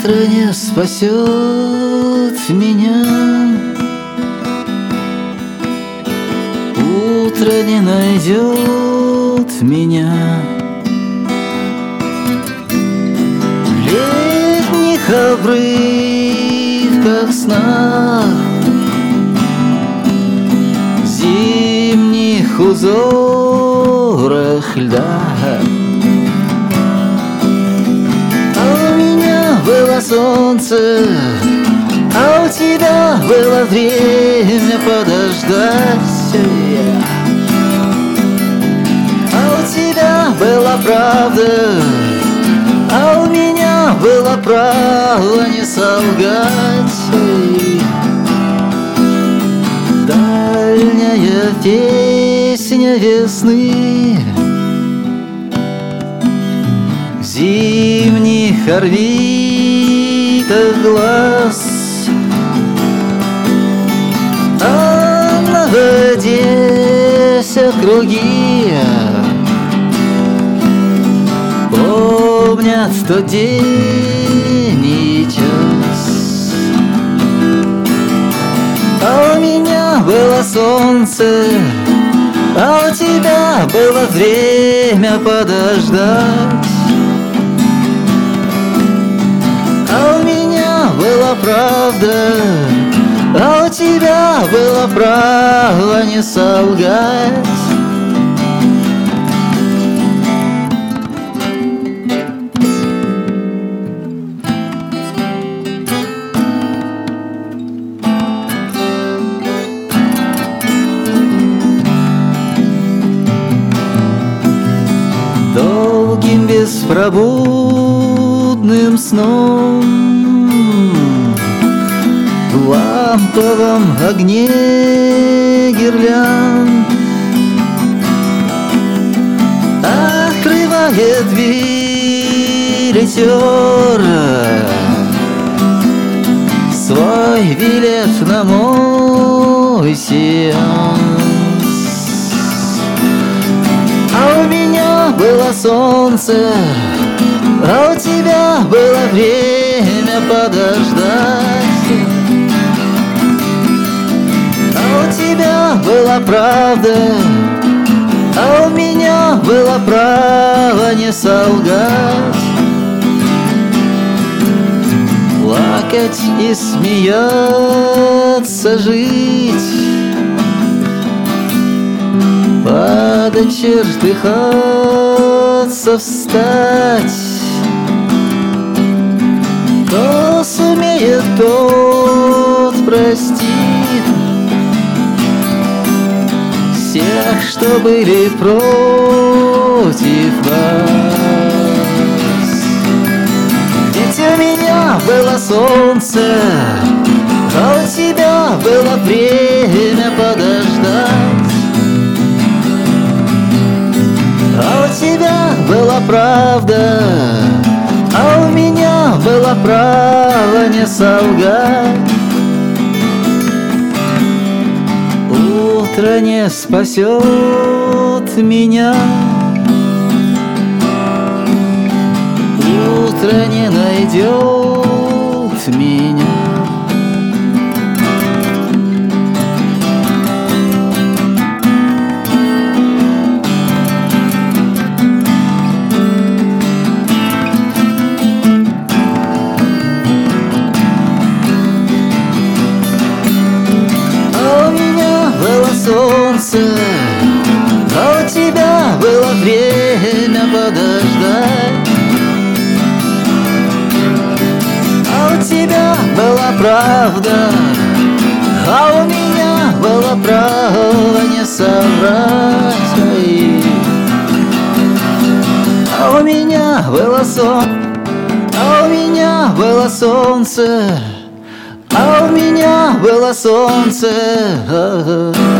Утро не спасет меня, утро не найдет меня. В летних обрывках сна, зимних узорах льда. Было солнце, а у тебя было время подождать. А у тебя была правда, а у меня было право не солгать. Дальняя песня весны, зимних орбитах глаз, а на воде все круги помнят тот день и час. А у меня было солнце, а у тебя было время подождать. А у меня была правда, а у тебя было право не солгать. Долгим беспробудным сном в ламповом огне гирлянд открывает билетер свой билет на мой сеанс. А у меня было солнце, а у тебя было время подождать. А у тебя была правда, а у меня было право не солгать. Плакать и смеяться, жить, падать, чертыхаться, встать. Кто сумеет, тот простит всех, что были против вас. Ведь у меня было солнце, а у тебя было время подождать. А у тебя была правда, а у меня было право не солгать. Утро не спасет меня, утро не найдет меня. Солнце, а у тебя было время подождать. А у тебя была правда, а у меня было право не соврать. А у меня было солнце, а у меня было солнце, а у меня было солнце.